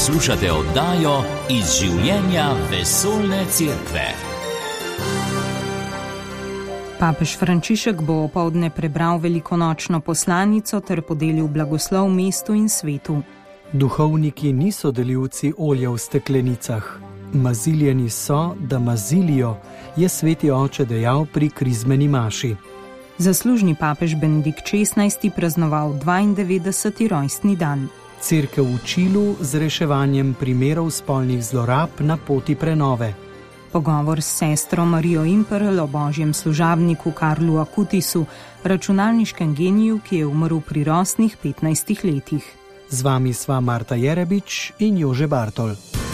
Poslušate oddajo Iz življenja vesoljne cerkve. Papež Frančišek bo opoldne prebral velikonočno poslanico ter podelil blagoslov mestu in svetu. Duhovniki niso delilci olja v steklenicah. Maziljeni so, da mazilijo, je sveti oče dejal pri krizmeni maši. Zaslužni papež Benedikt XVI praznoval 92. rojstni dan. Cerkev v Čilu z reševanjem primerov spolnih zlorab na poti prenove. Pogovor s sestro Marijo Imperl o božjem služabniku Karlu Akutisu, računalniškem geniju, ki je umrl pri rosnih 15 letih. Z vami sva Marta Jerebič in Jože Bartol.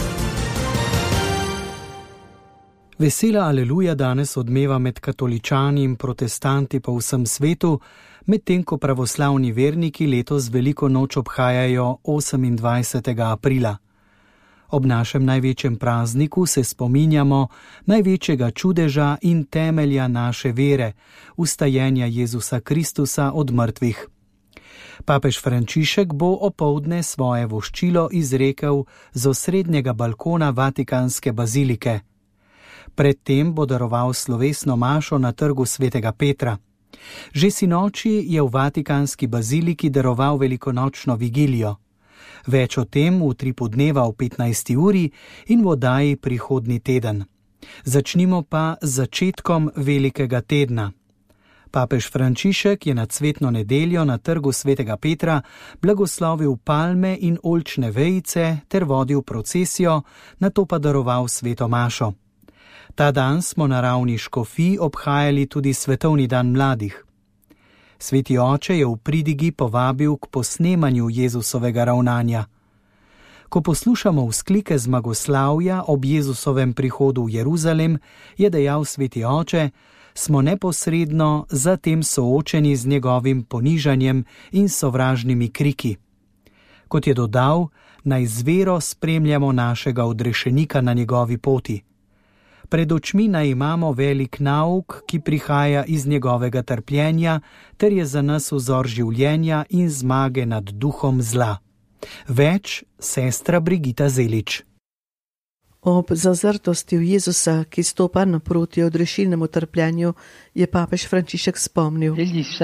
Vesela aleluja danes odmeva med katoličani in protestanti po vsem svetu, medtem ko pravoslavni verniki letos veliko noč obhajajo 28. aprila. Ob našem največjem prazniku se spominjamo največjega čudeža in temelja naše vere, vstajenja Jezusa Kristusa od mrtvih. Papež Frančišek bo opoldne svoje voščilo izrekel z osrednjega balkona Vatikanske bazilike. Predtem bo daroval slovesno mašo na trgu svetega Petra. Že sinoči je v Vatikanski baziliki daroval velikonočno vigilijo. Več o tem v utripu dneva v 15. uri in v oddaji prihodnji teden. Začnimo pa z začetkom velikega tedna. Papež Frančišek je na cvetno nedeljo na trgu svetega Petra blagoslovil palme in oljčne vejice ter vodil procesijo, nato pa daroval sveto mašo. Ta dan smo na ravni škofij obhajali tudi svetovni dan mladih. Sveti oče je v pridigi povabil k posnemanju Jezusovega ravnanja. Ko poslušamo vzklike zmagoslavja ob Jezusovem prihodu v Jeruzalem, je dejal sveti oče, smo neposredno zatem soočeni z njegovim ponižanjem in sovražnimi kriki. Kot je dodal, naj z vero spremljamo našega odrešenika na njegovi poti. Pred očmi naj imamo velik nauk, ki prihaja iz njegovega trpljenja, ter je za nas vzor življenja in zmage nad duhom zla. Več sestra Brigita Zelič. Ob zazrtosti v Jezusa, ki stopa naproti odrešilnemu trpljenju, je papež Frančišek spomnil.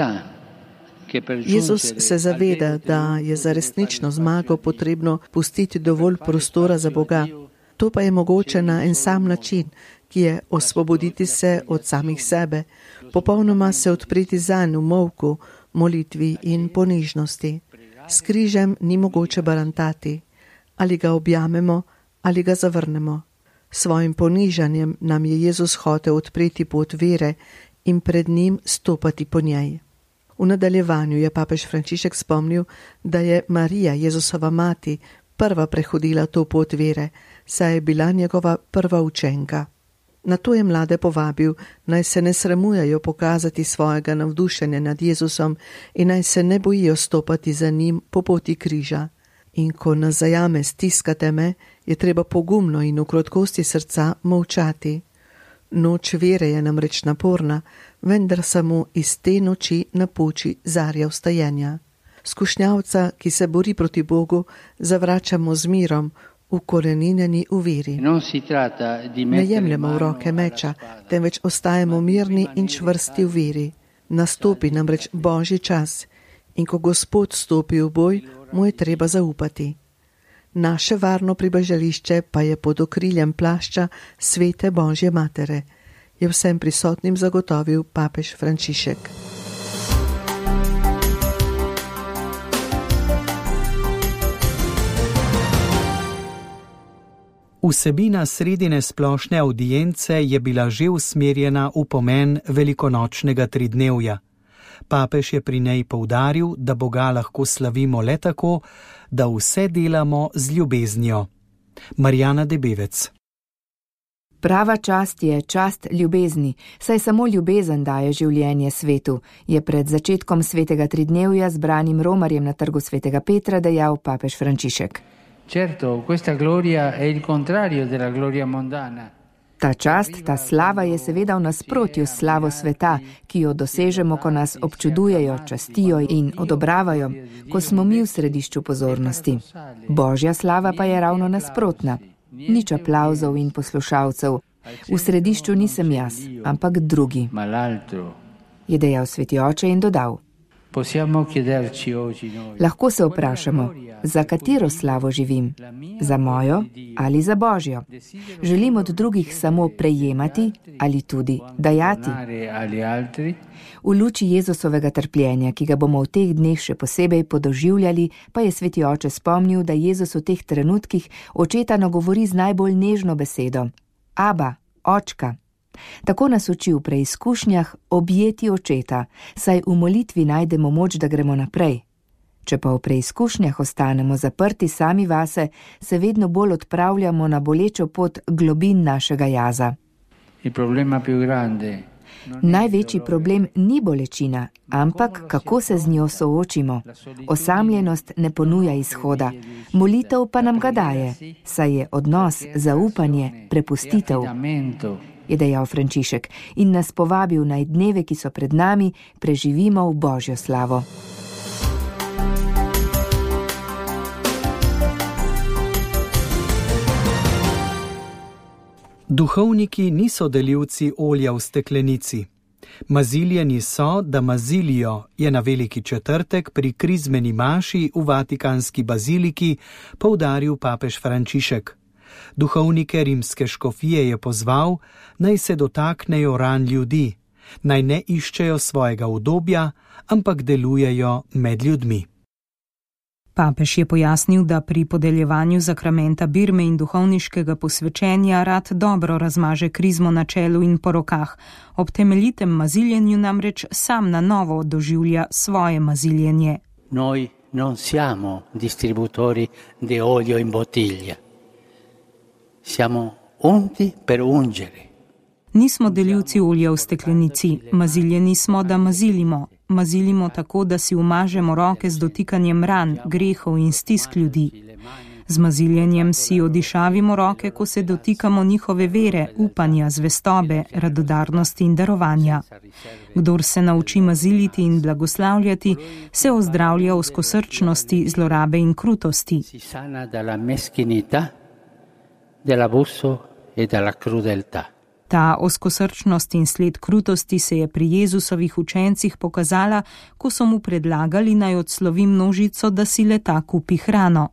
Jezus se zaveda, da je za resnično zmago potrebno pustiti dovolj prostora za Boga. To pa je mogoče na en sam način, ki je osvoboditi se od samih sebe, popolnoma se odpreti zanj v molku, molitvi in ponižnosti. S križem ni mogoče barantati, ali ga objamemo, ali ga zavrnemo. Svojim ponižanjem nam je Jezus hotel odpreti pot vere in pred njim stopati po njej. V nadaljevanju je papež Frančišek spomnil, da je Marija, Jezusova mati, prva prehodila to pot vere, saj je bila njegova prva učenka. Na to je mlade povabil, naj se ne sramujejo pokazati svojega navdušenja nad Jezusom in naj se ne bojijo stopati za njim po poti križa. In ko nas zajame stiska teme, je treba pogumno in v krotkosti srca molčati. Noč vere je namreč naporna, vendar samo iz te noči napoči zarja vstajenja. Skušnjavca, ki se bori proti Bogu, zavračamo z mirom, ukoreninjeni v veri. Ne jemljemo v roke meča, temveč ostajamo mirni in čvrsti v veri. Nastopi namreč Božji čas in ko Gospod stopi v boj, mu je treba zaupati. Naše varno pribežališče pa je pod okriljem plašča svete Božje matere, je vsem prisotnim zagotovil papež Frančišek. Vsebina sredine splošne avdience je bila že usmerjena v pomen velikonočnega tridnevja. Papež je pri njej poudaril, da Boga lahko slavimo le tako, da vse delamo z ljubeznijo. Marjana Debevec. Prava čast je čast ljubezni, saj samo ljubezen daje življenje svetu, je pred začetkom svetega tridnevja zbranim romarjem na trgu svetega Petra dejal papež Frančišek. Certo, questa gloria è il contrario della gloria mondana. Ta čast, ta slava je seveda v nasprotju s slavo sveta, ki jo dosežemo, ko nas občudujejo, častijo in odobravajo, ko smo mi v središču pozornosti. Božja slava pa je ravno nasprotna. Nič aplavzov in poslušalcev. V središču nisem jaz, ampak drugi, je dejal sveti oče in dodal. Lahko se vprašamo, za katero slavo živim? Za mojo ali za Božjo? Želim od drugih samo prejemati ali tudi dajati? V luči Jezusovega trpljenja, ki ga bomo v teh dneh še posebej podoživljali, pa je sveti oče spomnil, da Jezus v teh trenutkih očeta nagovori z najbolj nežno besedo. Aba, očka. Tako nas uči v preizkušnjah objeti očeta, saj v molitvi najdemo moč, da gremo naprej. Če pa v preizkušnjah ostanemo zaprti sami vase, se vedno bolj odpravljamo na bolečo pot globin našega jaza. Največji problem ni bolečina, ampak kako se z njo soočimo. Osamljenost ne ponuja izhoda, molitev pa nam ga daje, saj je odnos, zaupanje, prepustitev, je dejal Frančišek in nas povabil naj dneve, ki so pred nami, preživimo v Božjo slavo. Duhovniki niso delivci olja v steklenici. Maziljeni so, da mazilijo, je na Veliki četrtek pri krizmeni maši v Vatikanski baziliki poudaril papež Frančišek. Duhovnike rimske škofije je pozval, naj se dotaknejo ran ljudi, naj ne iščejo svojega udobja, ampak delujejo med ljudmi. Papež je pojasnil, da pri podeljevanju zakramenta birme in duhovniškega posvečenja rad dobro razmaže krizmo na čelu in po rokah. Ob temeljitem maziljenju namreč sam na novo doživlja svoje maziljenje. Noi non siamo distributori di olio in bottiglia. Siamo unti per ungere. Nismo delivci olja v steklenici, maziljeni smo, da mazilimo. Mazilimo tako, da si umažemo roke z dotikanjem ran, grehov in stisk ljudi. Z maziljenjem si odišavimo roke, ko se dotikamo njihove vere, upanja, zvestobe, radodarnosti in darovanja. Kdor se nauči maziliti in blagoslavljati, se ozdravlja ozkosrčnosti, zlorabe in krutosti. Ta ozkosrčnost in sled krutosti se je pri Jezusovih učencih pokazala, ko so mu predlagali, naj odslovi množico, da si le-ta kupi hrano.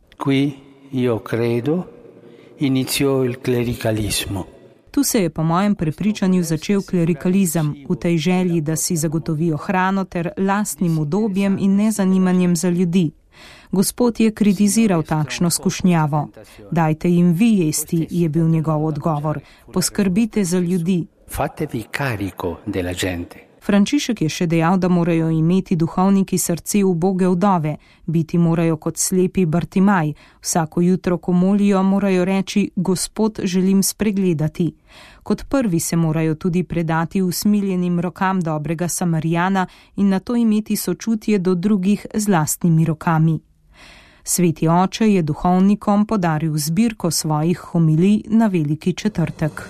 Tu se je po mojem prepričanju začel klerikalizem, v tej želji, da si zagotovijo hrano ter lastnim udobjem in nezanimanjem za ljudi. Gospod je kritiziral takšno skušnjavo. Dajte jim vi jesti, je bil njegov odgovor. Poskrbite za ljudi. Frančišek je še dejal, da morajo imeti duhovniki srce uboge vdove, biti morajo kot slepi Bartimaj. Vsako jutro, ko molijo, morajo reči: Gospod, želim spregledati. Kot prvi se morajo tudi predati usmiljenim rokam dobrega Samarijana in nato imeti sočutje do drugih z lastnimi rokami. Sveti oče je duhovnikom podaril zbirko svojih homilij na Veliki četrtek.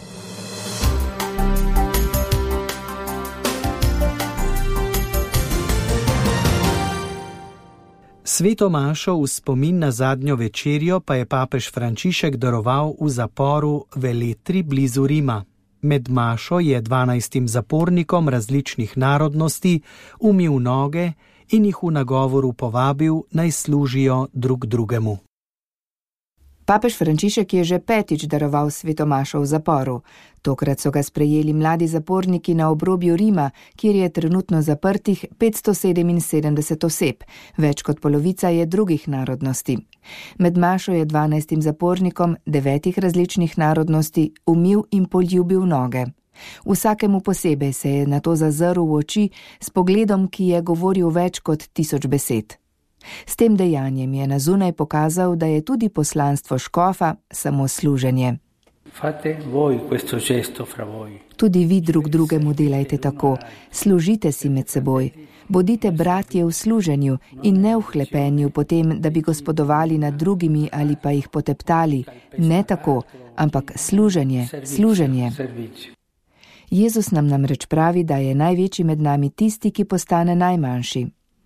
Sveto mašo v spomin na zadnjo večerjo pa je papež Frančišek daroval v zaporu Veletri blizu Rima. Med mašo je 12 zapornikom različnih narodnosti umil noge in jih v nagovoru povabil, naj služijo drug drugemu. Papež Frančišek je že 5. daroval sveto mašo v zaporu. Tokrat so ga sprejeli mladi zaporniki na obrobju Rima, kjer je trenutno zaprtih 577 oseb, več kot polovica je drugih narodnosti. Med mašo je 12 zapornikom 9 različnih narodnosti umil in poljubil noge. Vsakemu posebej se je nato zazrl v oči s pogledom, ki je govoril več kot 1000 besed. S tem dejanjem je na zunaj pokazal, da je tudi poslanstvo škofa samo služenje. Tudi vi drug drugemu delajte tako, služite si med seboj, bodite bratje v služenju in ne v hlepenju potem, da bi gospodovali nad drugimi ali pa jih poteptali, ne tako, ampak služenje, služenje. Jezus nam namreč pravi, da je največji med nami tisti, ki postane najmanjši.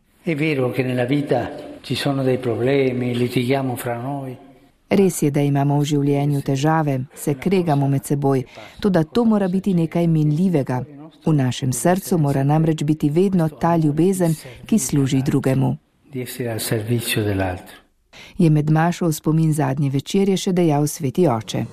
Res je, da imamo v življenju težave, se kregamo med seboj, toda to mora biti nekaj minljivega. V našem srcu mora namreč biti vedno ta ljubezen, ki služi drugemu. Je med mašo v spomin zadnje večerje še dejal sveti oče.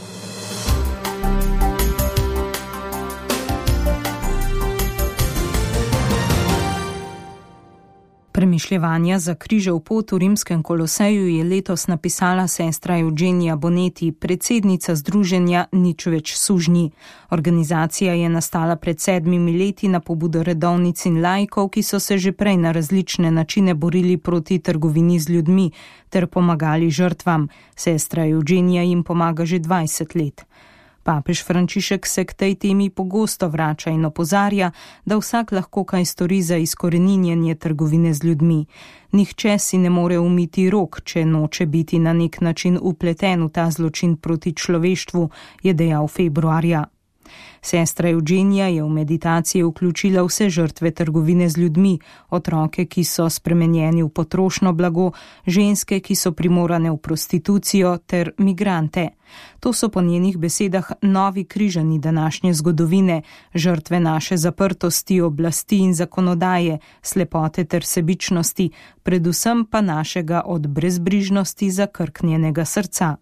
Premišljevanja za križev pot v rimskem Koloseju je letos napisala sestra Eugenia Bonetti, predsednica združenja Nič več sužnji. Organizacija je nastala pred 7 leti na pobudo redovnic in laikov, ki so se že prej na različne načine borili proti trgovini z ljudmi ter pomagali žrtvam. Sestra Eugenia jim pomaga že 20 let. Papež Frančišek se k tej temi pogosto vrača in opozarja, da vsak lahko kaj stori za izkoreninjenje trgovine z ljudmi. Nihče si ne more umiti rok, če noče biti na nek način upleten v ta zločin proti človeštvu, je dejal februarja. Sestra Eugenia je v meditacije vključila vse žrtve trgovine z ljudmi, otroke, ki so spremenjeni v potrošno blago, ženske, ki so primorane v prostitucijo, ter migrante. To so po njenih besedah novi križani današnje zgodovine, žrtve naše zaprtosti, oblasti in zakonodaje, slepote ter sebičnosti, predvsem pa našega od brezbrižnosti zakrknjenega srca.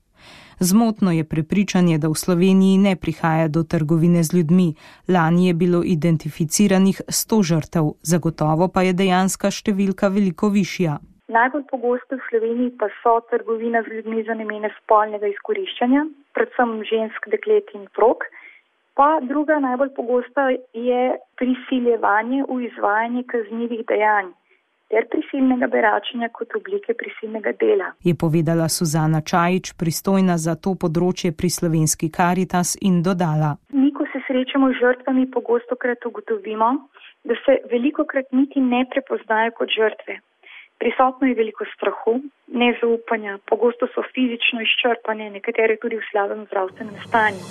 Zmotno je prepričanje, da v Sloveniji ne prihaja do trgovine z ljudmi. Lani je bilo identificiranih 100 žrtev, zagotovo pa je dejanska številka veliko višja. Najbolj pogosto v Sloveniji pa so trgovina z ljudmi za namene spolnega izkoriščanja, predvsem žensk, deklet in otrok. Pa druga najbolj pogosta je prisiljevanje v izvajanje kaznivih dejanj ter prisilnega beračenja kot oblike prisilnega dela. Je povedala Suzana Čajič, pristojna za to področje pri Slovenski Karitas, in dodala. Mi, ko se srečamo z žrtvami, pogostokrat ugotovimo, da se velikokrat niti ne prepoznajo kot žrtve. Prisotno je veliko strahu, nezaupanja, pogosto so fizično izčrpane, nekatere tudi v slabem zdravstvenem stanju.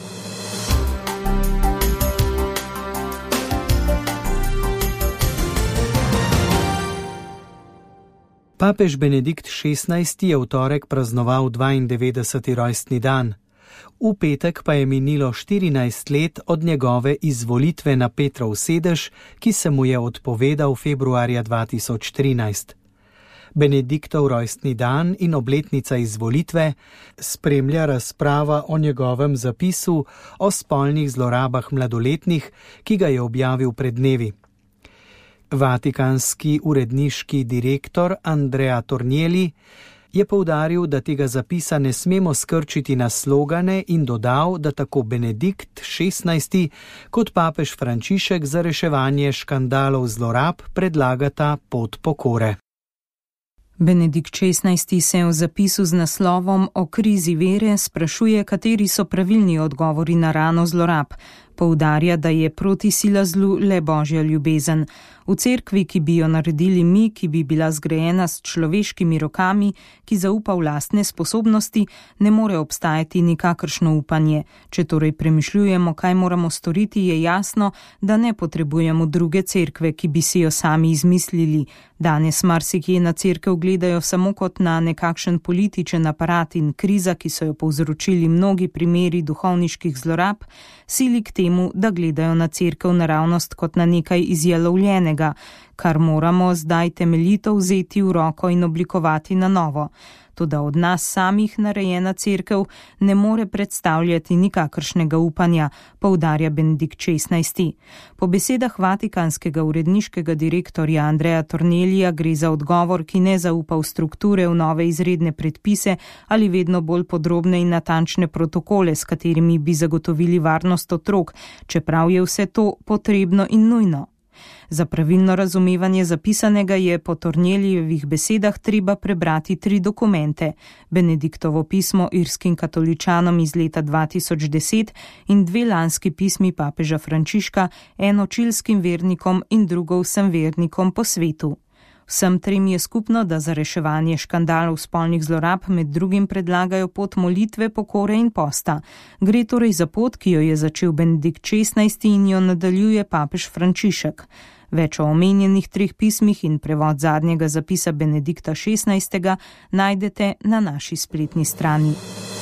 Papež Benedikt XVI je v torek praznoval 92. rojstni dan. V petek pa je minilo 14 let od njegove izvolitve na Petrov sedež, ki se mu je odpovedal februarja 2013. Benediktov rojstni dan in obletnica izvolitve spremlja razprava o njegovem zapisu o spolnih zlorabah mladoletnih, ki ga je objavil pred dnevi. Vatikanski uredniški direktor Andrea Tornielli je poudaril, da tega zapisa ne smemo skrčiti na slogane in dodal, da tako Benedikt XVI kot papež Frančišek za reševanje škandalov zlorab predlagata pot pokore. Benedikt XVI se v zapisu z naslovom O krizi vere sprašuje, kateri so pravilni odgovori na rano zlorab. Poudarja, da je proti sila zlu le božja ljubezen. V cerkvi, ki bi jo naredili mi, ki bi bila zgrajena s človeškimi rokami, ki zaupa v lastne sposobnosti, ne more obstajati nikakršno upanje. Če torej premišljujemo, kaj moramo storiti, je jasno, da ne potrebujemo druge cerkve, ki bi si jo sami izmislili. Danes marsikje na cerkev gledajo samo kot na nekakšen političen aparat in kriza, ki so jo povzročili mnogi primeri duhovniških zlorab, sili k temu, da gledajo na cerkev naravnost kot na nekaj izjalovljenega, kar moramo zdaj temeljito vzeti v roko in oblikovati na novo. Toda od nas samih narejena cerkev ne more predstavljati nikakršnega upanja, poudarja Benedikt XVI. Po besedah vatikanskega uredniškega direktorja Andrea Tornellija gre za odgovor, ki ne zaupa v strukture, v nove izredne predpise ali vedno bolj podrobne in natančne protokole, s katerimi bi zagotovili varnost otrok, čeprav je vse to potrebno in nujno. Za pravilno razumevanje zapisanega je po Tornellijevih besedah treba prebrati 3 dokumente: Benediktovo pismo irskim katoličanom iz leta 2010 in 2 lanski pismi papeža Frančiška, eno čilskim vernikom in drugo vsem vernikom po svetu. Vsem trem je skupno, da za reševanje škandalov spolnih zlorab med drugim predlagajo pot molitve, pokore in posta. Gre torej za pot, ki jo je začel Benedikt XVI in jo nadaljuje papež Frančišek. Več o omenjenih treh pismih in prevod zadnjega zapisa Benedikta XVI. Najdete na naši spletni strani.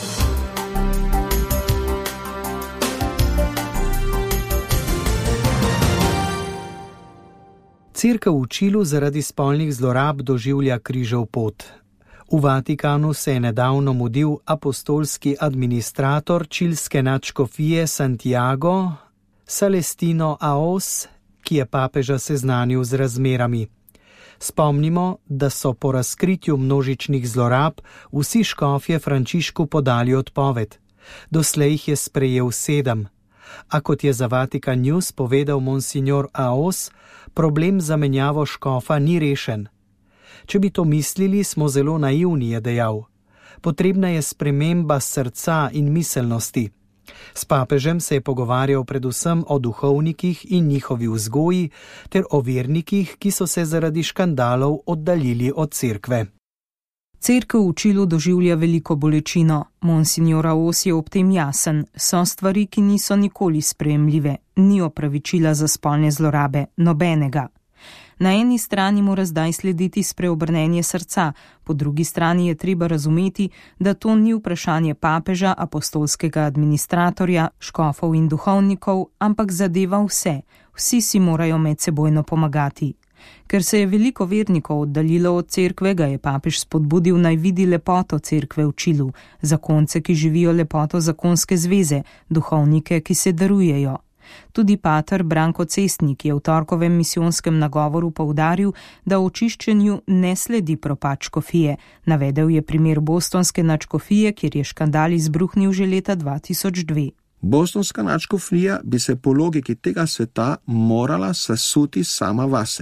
Cerkev v Čilu zaradi spolnih zlorab doživlja križev pot. V Vatikanu se je nedavno mudil apostolski administrator čilske nadškofije Santiago Celestino Aos, ki je papeža seznanil z razmerami. Spomnimo, da so po razkritju množičnih zlorab vsi škofje Frančišku podali odpoved. Doslej jih je sprejel 7. A kot je za Vatikan News povedal monsignor Aos, problem za menjavo škofa ni rešen. Če bi to mislili, smo zelo naivni, je dejal. Potrebna je sprememba srca in miselnosti. S papežem se je pogovarjal predvsem o duhovnikih in njihovi vzgoji ter o vernikih, ki so se zaradi škandalov oddaljili od cerkve. Cerkev v Čilu doživlja veliko bolečino. Monsignor Aos je ob tem jasen. So stvari, ki niso nikoli sprejemljive. Ni opravičila za spolne zlorabe, nobenega. Na eni strani mora zdaj slediti spreobrnenje srca, po drugi strani je treba razumeti, da to ni vprašanje papeža, apostolskega administratorja, škofov in duhovnikov, ampak zadeva vse. Vsi si morajo medsebojno pomagati. Ker se je veliko vernikov oddaljilo od cerkve, ga je papež spodbudil naj vidi lepoto cerkve v Čilu, zakonce, ki živijo lepoto zakonske zveze, duhovnike, ki se darujejo. Tudi pater Branko Cestnik je v torkovem misijonskem nagovoru poudaril, da očiščenju ne sledi propad škofije. Navedel je primer bostonske nadškofije, kjer je škandal izbruhnil že leta 2002. Bostonska nadškofija bi se po logiki tega sveta morala sesuti sama vase.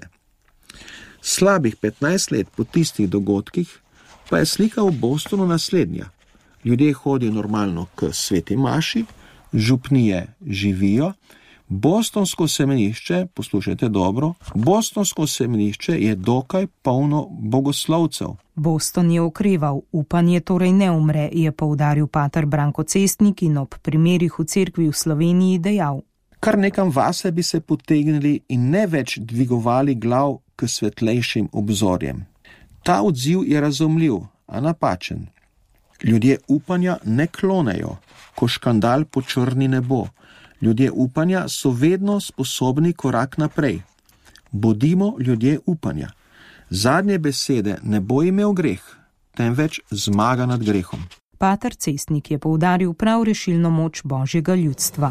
Slabih 15 let po tistih dogodkih pa je slika v Bostonu naslednja. Ljudje hodijo normalno k sveti maši, župnije živijo, bostonsko semenišče, poslušajte dobro, bostonsko semenišče je dokaj polno bogoslovcev. Boston je okreval, upanje torej ne umre, je poudaril pater Branko Cestnik in ob primerih v cerkvi v Sloveniji dejal. Kar nekam vase bi se potegnili in ne več dvigovali glav k svetlejšim obzorjem. Ta odziv je razumljiv, a napačen. Ljudje upanja ne klonejo, ko škandal počrni nebo. Ljudje upanja so vedno sposobni korak naprej. Bodimo ljudje upanja. Zadnje besede ne bo imel greh, temveč zmaga nad grehom. Pater Cestnik je poudaril prav rešilno moč Božjega ljudstva.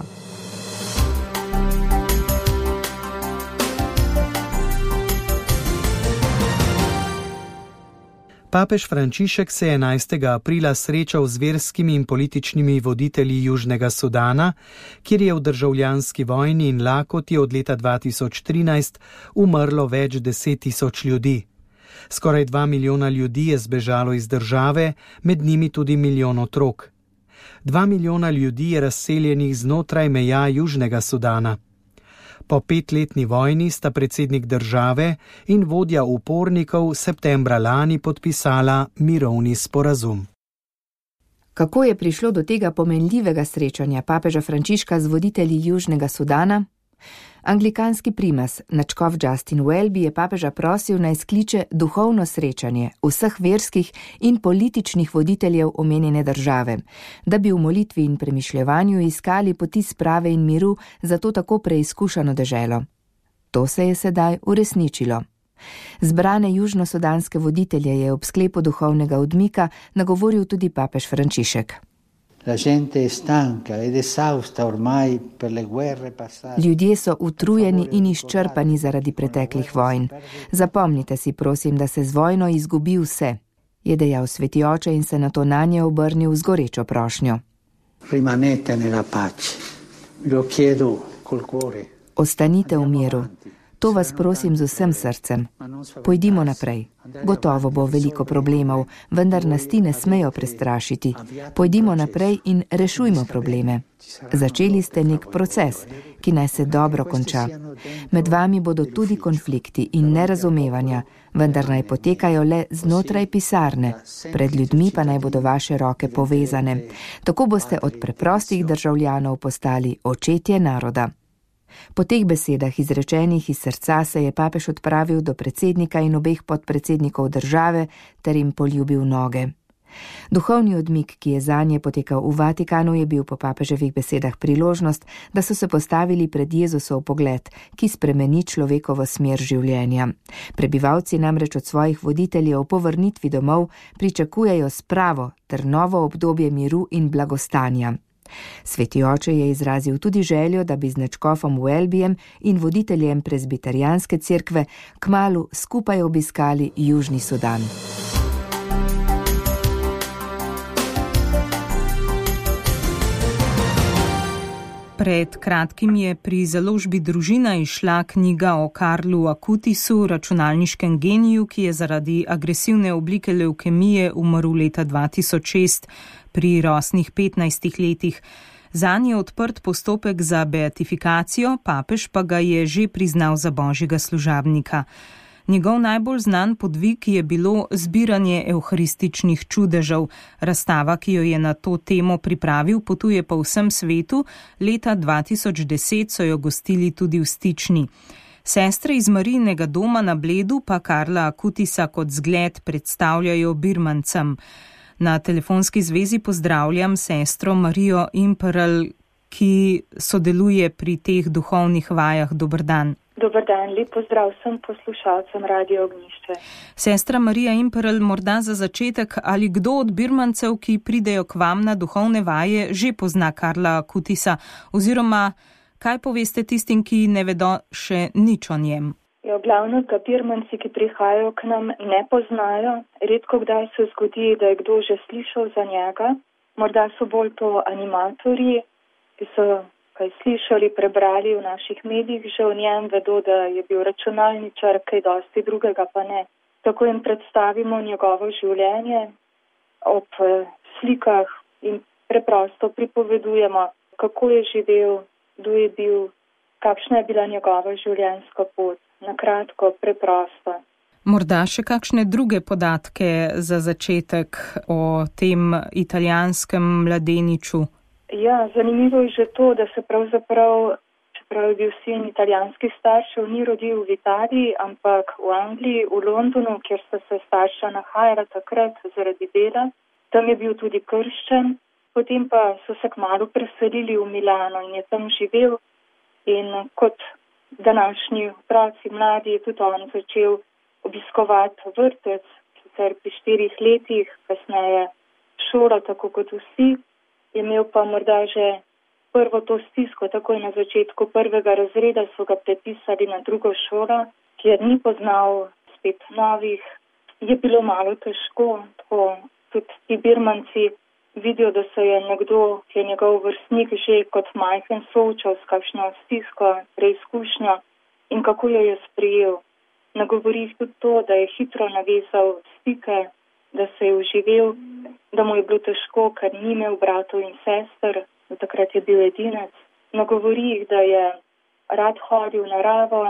Papež Frančišek se je 11. aprila srečal z verskimi in političnimi voditelji Južnega Sudana, kjer je v državljanski vojni in lakoti od leta 2013 umrlo več 10.000 ljudi. Skoraj 2 milijona ljudi je zbežalo iz države, med njimi tudi milijon otrok. 2 milijona ljudi je razseljenih znotraj meja Južnega Sudana. Po 5-letni vojni sta predsednik države in vodja upornikov septembra lani podpisala mirovni sporazum. Kako je prišlo do tega pomenljivega srečanja papeža Frančiška z voditelji Južnega Sudana? Anglikanski primas, nadškof Justin Welby, je papeža prosil naj skliče duhovno srečanje vseh verskih in političnih voditeljev omenjene države, da bi v molitvi in premišljevanju iskali poti sprave in miru za to tako preizkušano deželo. To se je sedaj uresničilo. Zbrane južnosudanske voditelje je ob sklepu duhovnega odmika nagovoril tudi papež Frančišek. Ljudje so utrujeni in izčrpani zaradi preteklih vojn. Zapomnite si, prosim, da se z vojno izgubi vse, je dejal sveti oče in se nato nanje obrnil z gorečo prošnjo. Ostanite v miru. To vas prosim z vsem srcem. Pojdimo naprej. Gotovo bo veliko problemov, vendar nas ti ne smejo prestrašiti. Pojdimo naprej in rešujmo probleme. Začeli ste nek proces, ki naj se dobro konča. Med vami bodo tudi konflikti in nerazumevanja, vendar naj potekajo le znotraj pisarne, pred ljudmi pa naj bodo vaše roke povezane. Tako boste od preprostih državljanov postali očetje naroda. Po teh besedah, izrečenih iz srca, se je papež odpravil do predsednika in obeh podpredsednikov države ter jim poljubil noge. Duhovni odmik, ki je zanje potekal v Vatikanu, je bil po papeževih besedah priložnost, da so se postavili pred Jezusov pogled, ki spremeni človekovo smer življenja. Prebivalci namreč od svojih voditeljev po vrnitvi domov pričakujejo spravo ter novo obdobje miru in blagostanja. Sveti oče je izrazil tudi željo, da bi z nadškofom Welbyjem in voditeljem prezbiterijanske cerkve kmalu skupaj obiskali Južni Sudan. Pred kratkim je pri založbi Družina izšla knjiga o Karlu Akutisu, računalniškem geniju, ki je zaradi agresivne oblike levkemije umrl leta 2006 pri rosnih 15 letih. Zanj je odprt postopek za beatifikacijo, papež pa ga je že priznal za božjega služabnika. Njegov najbolj znan podvig je bilo zbiranje evharističnih čudežev. Razstava, ki jo je na to temo pripravil, potuje po vsem svetu. Leta 2010 so jo gostili tudi v Stični. Sestre iz Marijinega doma na Bledu pa Karla Akutisa kot zgled predstavljajo Birmancem. Na telefonski zvezi pozdravljam sestro Marijo Imperl, ki sodeluje pri teh duhovnih vajah. Dober dan. Dobar dan, lep pozdrav vsem poslušalcem Radio Ognjišče. Sestra Marija Imperl, morda za začetek, ali kdo od Birmancev, ki pridejo k vam na duhovne vaje, že pozna Karla Akutisa, oziroma kaj poveste tistim, ki ne vedo še nič o njem? Ja, glavno, da Birmanci, ki prihajajo k nam, ne poznajo. Redko kdaj se zgodi, da je kdo že slišal za njega. Morda so bolj to animatorji, ki so kaj slišali, prebrali v naših medijih, že o njem vedo, da je bil računalničar, kaj dosti drugega pa ne. Tako jim predstavimo njegovo življenje ob slikah in preprosto pripovedujemo, kako je živel, kdo je bil, kakšna je bila njegova življenjska pot. Na kratko, preprosto. Morda še kakšne druge podatke za začetek o tem italijanskem mladeniču? Ja, zanimivo je že to, da se pravzaprav, čeprav je bil sin italijanskih staršev, ni rodil v Italiji, ampak v Angliji, v Londonu, kjer sta se starša nahajala takrat zaradi dela. Tam je bil tudi krščen, potem pa so se kmalu preselili v Milano in je tam živel. In kot današnji otroci mladi je tudi on začel obiskovati vrtec, sicer pri 4 letih, kasneje šolo, tako kot vsi. Je imel pa morda že prvo to stisko, takoj na začetku 1. razreda so ga prepisali na drugo šolo, kjer ni poznal spet novih. Je bilo malo težko, tako tudi ti Birmanci vidijo, da se je nekdo, ki je njegov vrstnik, že kot majhen soočal s kakšno stisko, preizkušnjo in kako jo je sprejel. Nagovori tudi to, da je hitro navezal stike, da se je uživel, da mu je bilo težko, ker ni imel bratov in sester, takrat je bil edinec. Nagovori jih, da je rad hodil v naravo,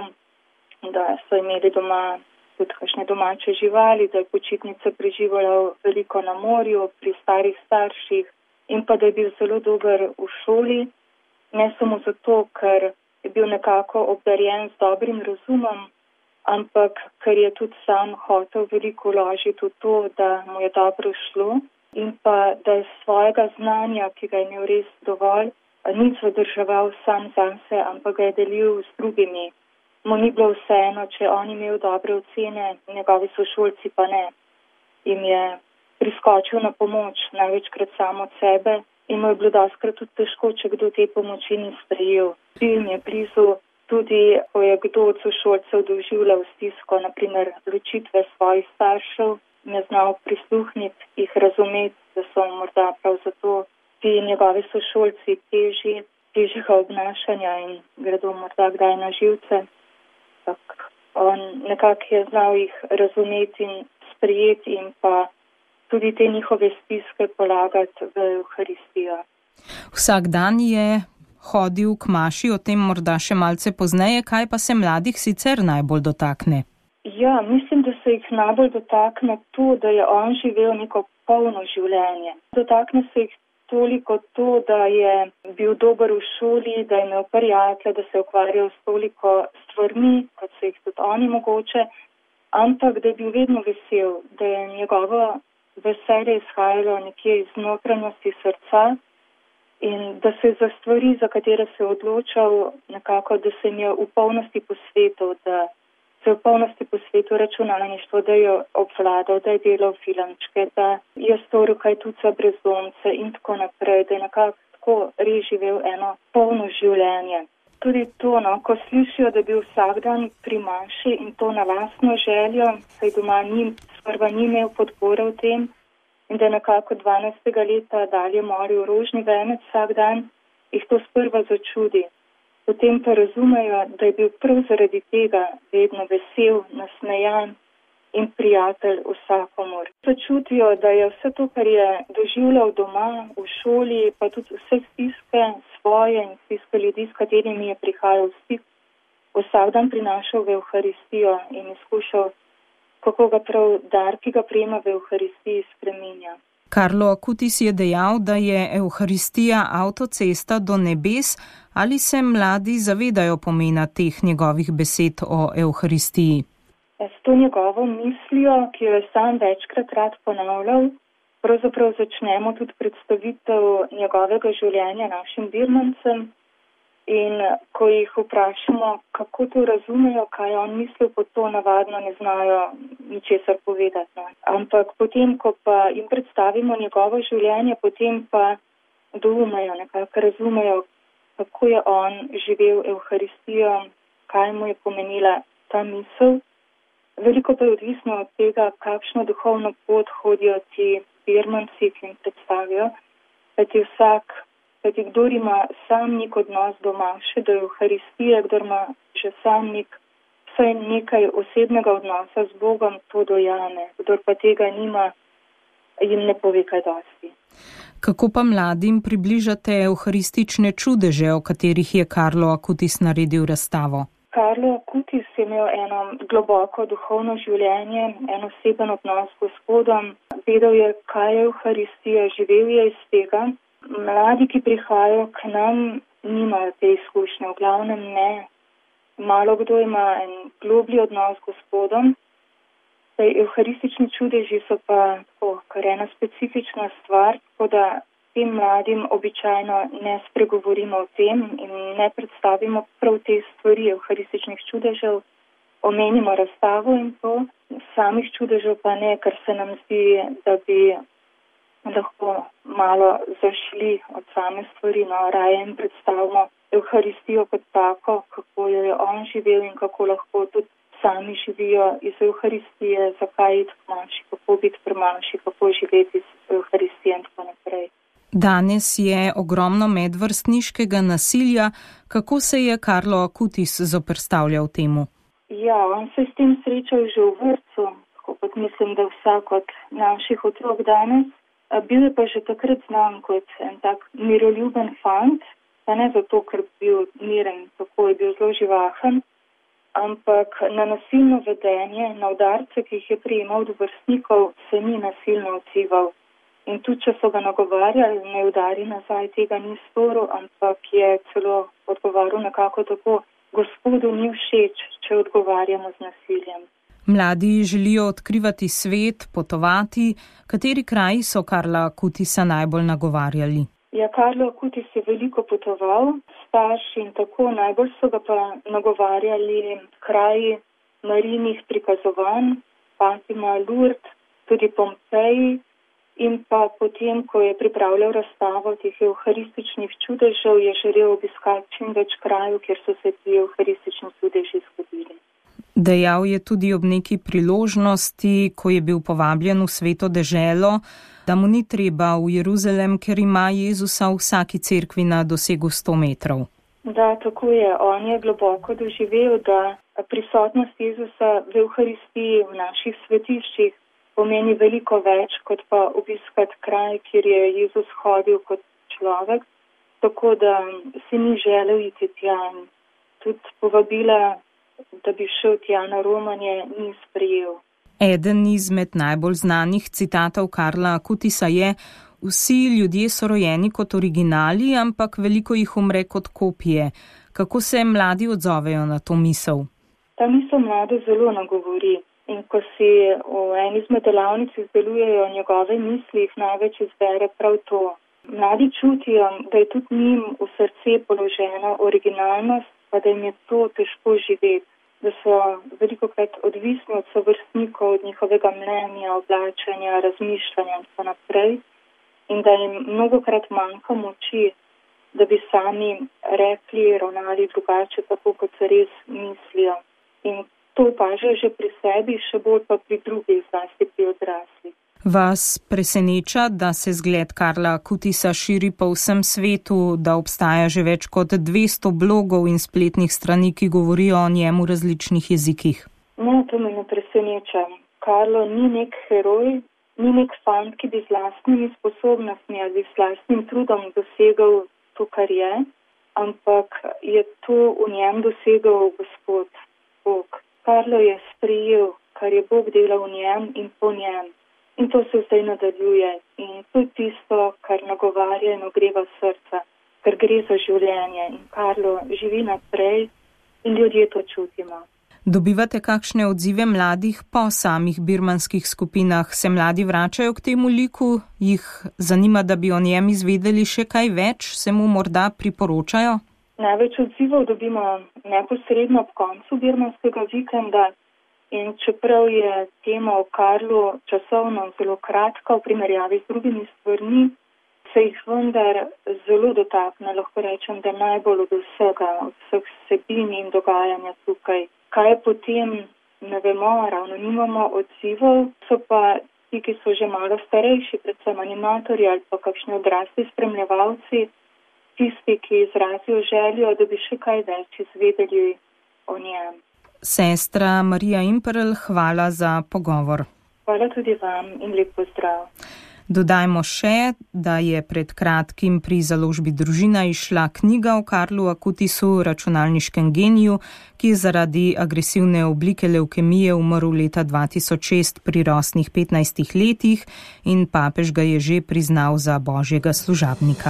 da so imeli doma tudi kakšne domače živali, da je počitnice preživljal veliko na morju pri starih starših in pa da je bil zelo dober v šoli, ne samo zato, ker je bil nekako obdarjen z dobrim razumom, ampak ker je tudi sam hotel veliko vložiti v to, da mu je dobro šlo in pa da je svojega znanja, ki ga je imel res dovolj, ni zadrževal sam zase, ampak ga je delil s drugimi. Mu ni bilo vseeno, če on imel dobre ocene, njegovi sošolci pa ne. Jim je priskočil na pomoč, največkrat sam od sebe in mu je bilo dostikrat tudi težko, če kdo te pomoči ni sprejel. Bil jim je blizu. Tudi, ko je kdo od sošolcev doživljal stisko, naprimer ločitve svojih staršev, je znal prisluhniti, jih razumeti, da so morda prav zato ti njegovi sošolci težjega obnašanja in gredo morda kdaj na živce. Tak, on nekako je znal jih razumeti in sprejeti in pa tudi te njihove stiske polagati v Evharistijo. Vsak dan je hodil k maši, o tem morda še malce pozneje, kaj pa se mladih sicer najbolj dotakne? Ja, mislim, da se jih najbolj dotakne to, da je on živel neko polno življenje. Dotakne se jih toliko to, da je bil dober v šoli, da je imel prijatelje, da se je ukvarjal s toliko stvarmi, kot so jih tudi oni mogoče, ampak da je bil vedno vesel, da je njegovo veselje izhajalo nekje iz notranjosti srca in da se je za stvari, za katere se je odločal, nekako, da se jim je v polnosti posvetil, da se je v polnosti posvetil računalništvu, da je obvladal, da je delal filmčke, da je storil kaj tudi za brezdomce in tako naprej, da je nekako tako res živel eno polno življenje. Tudi to, ko slišijo, da je bil vsak dan pri maši in to na lastno željo, saj doma sprva ni imel podpore v tem in da je nekako 12. leta dalje moril rožni venec vsak dan, jih to sprva začudi. Potem pa razumejo, da je bil prav zaradi tega vedno vesel, nasmejan in prijatelj vsakomur. Začutijo, da je vse to, kar je doživljal doma, v šoli, pa tudi vse stiske svoje in stiske ljudi, s katerimi je prihajal v stik, vsak dan prinašal v Evharistijo in izkušal, kako ga prav dar, ki ga prejema v Evharistiji, spreminja. Carlo Acutis je dejal, da je Evharistija avtocesta do nebes. Ali se mladi zavedajo pomena teh njegovih besed o Evharistiji? S to njegovo mislijo, ki jo je sam večkrat rad ponavljal, pravzaprav začnemo tudi predstavitev njegovega življenja našim birmancem in ko jih vprašamo, kako to razumejo, kaj je on mislil, po to navadno ne znajo ničesar povedati. Ampak potem, ko pa jim predstavimo njegovo življenje, potem pa doumejo, nekako razumejo, kako je on živel Evharistijo, kaj mu je pomenila ta misel. Veliko pa je odvisno od tega, kakšno duhovno pot hodijo ti birmanci, ki jim predstavijo. Kajti kdor ima sam nek odnos do maše, do Evharistije, kdor ima že sam vsaj nekaj osebnega odnosa z Bogom, to dojame. Kdor pa tega nima, jim ne pove kaj dosti. Kako pa mladim približate evharistične čudeže, o katerih je Carlo Acutis naredil razstavo? Carlo Acutis je imel eno globoko duhovno življenje, en oseben odnos s Gospodom. Vedel je, kaj je Evharistija, živel je iz tega. Mladi, ki prihajajo k nam, nimajo te izkušnje, v glavnem ne. Malo kdo ima en globlji odnos s Gospodom. Evharistični čudeži so pa kar ena specifična stvar, tako da tem mladim običajno ne spregovorimo o tem in ne predstavimo prav te stvari evharističnih čudežev. Omenimo razstavo in to, samih čudežev pa ne, ker se nam zdi, da bi lahko malo zašli od same stvari, raje jim predstavimo Evharistijo kot tako, kako jo je on živel in kako lahko tudi sami živijo iz Evharistije, zakaj iti k maši, kako biti pri maši, kako živeti iz Evharistije in tako naprej. Danes je ogromno medvrstniškega nasilja. Kako se je Carlo Acutis zoperstavljal temu? Ja, on se je s tem srečal že v vrtcu, tako kot mislim, da vsak od naših otrok danes. Bil je pa že takrat znan kot en tak miroljuben fant, pa ne zato, ker bi bil miren, tako je bil zelo živahen, ampak na nasilno vedenje, na udarce, ki jih je prijemal od vrstnikov, se ni nasilno odzival. In tudi, če so ga nagovarjali, ne udari nazaj, tega ni storil, ampak je celo odgovarjal nekako tako, Gospodu ni všeč, če odgovarjamo z nasiljem. Mladi želijo odkrivati svet, potovati. Kateri kraji so Carla Acutisa najbolj nagovarjali? Ja, Carlo Acutis je veliko potoval, starši in tako, najbolj so ga pa nagovarjali kraji marinih prikazovanj, Fatima, Lourdes, tudi Pompeji. In pa potem, ko je pripravljal razstavo teh evharističnih čudežev, je želel obiskati čim več krajev, kjer so se ti evharistični čudeži zgodili. Dejal je tudi ob neki priložnosti, ko je bil povabljen v sveto deželo, da mu ni treba v Jeruzalem, ker ima Jezusa v vsaki cerkvi na dosegu 100 metrov. Da, tako je. On je globoko doživel, da prisotnost Jezusa v evharistiji v naših svetiščih pomeni veliko več, kot pa obiskati kraj, kjer je Jezus hodil kot človek, tako da si ni želel iti tja. Tudi povabila da bi šel tja na romanje, ni sprejel. Eden izmed najbolj znanih citatov Karla Akutisa je: vsi ljudje so rojeni kot originali, ampak veliko jih umre kot kopije. Kako se mladi odzovejo na to misel? Ta misel mlade zelo nagovori. In ko si v eni izmed delavnic izdelujejo njegove misli, jih največ izbere prav to. Mladi čutijo, da je tudi njim v srce položena originalnost, pa da jim je to težko živeti, da so velikokrat odvisni od sovrstnikov, od njihovega mnenja, oblačenja, razmišljanja in tako naprej, in da jim mnogokrat manjka moči, da bi sami rekli, ravnali drugače, tako kot se res mislijo. In to opažajo že pri sebi, še bolj pa pri drugih, zlasti pri odraslih. Vas preseneča, da se zgled Karla Akutisa širi po vsem svetu, da obstaja že več kot 200 blogov in spletnih strani, ki govorijo o njemu v različnih jezikih? No, to me ne preseneča. Karlo ni nek heroj, ni nek fant, ki bi z lastnimi sposobnostmi ali s lastnim trudom dosegal to, kar je, ampak je to v njem dosegal Gospod Bog. Karlo je sprejel, kar je Bog delal v njem in po njem. In to se zdaj nadaljuje. In to je tisto, kar nagovarja in ogreva srca, ker gre za življenje. In Karlo živi naprej in ljudje to čutimo. Dobivate kakšne odzive mladih po samih birmanskih skupinah? Se mladi vračajo k temu liku? Jih zanima, da bi o njem izvedeli še kaj več? Se mu morda priporočajo? Največ odzivov dobimo neposredno ob koncu birmanskega vikenda. In čeprav je tema o Karlu časovno zelo kratka v primerjavi z drugimi stvarmi, se jih vendar zelo dotakne, lahko rečem, da najbolj od vsega, od vseh vsebin in dogajanja tukaj. Kaj je potem, ne vemo, ravno nimamo odzivov, so pa ti, ki so že malo starejši, predvsem animatorji ali pa kakšni odrasli spremljevalci, tisti, ki izrazijo željo, da bi še kaj več izvedeli o njem. Sestra Marija Imperl, hvala za pogovor. Hvala tudi vam in lep pozdrav. Dodajmo še, da je pred kratkim pri založbi Družina izšla knjiga o Karlu Akutisu, računalniškem geniju, ki je zaradi agresivne oblike levkemije umrl leta 2006 pri rosnih 15 letih in papež ga je že priznal za božjega služabnika.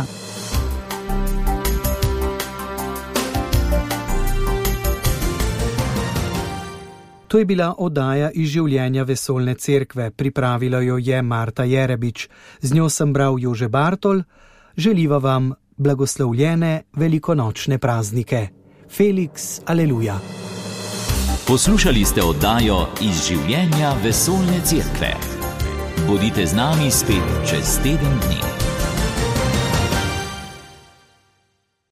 To je bila oddaja iz življenja Vesoljne cerkve, pripravila jo je Marta Jerebič. Z njo sem bral Jože Bartol, želiva vam blagoslovljene velikonočne praznike. Felix, aleluja. Poslušali ste oddajo iz življenja Vesoljne cerkve. Bodite z nami spet čez teden dni.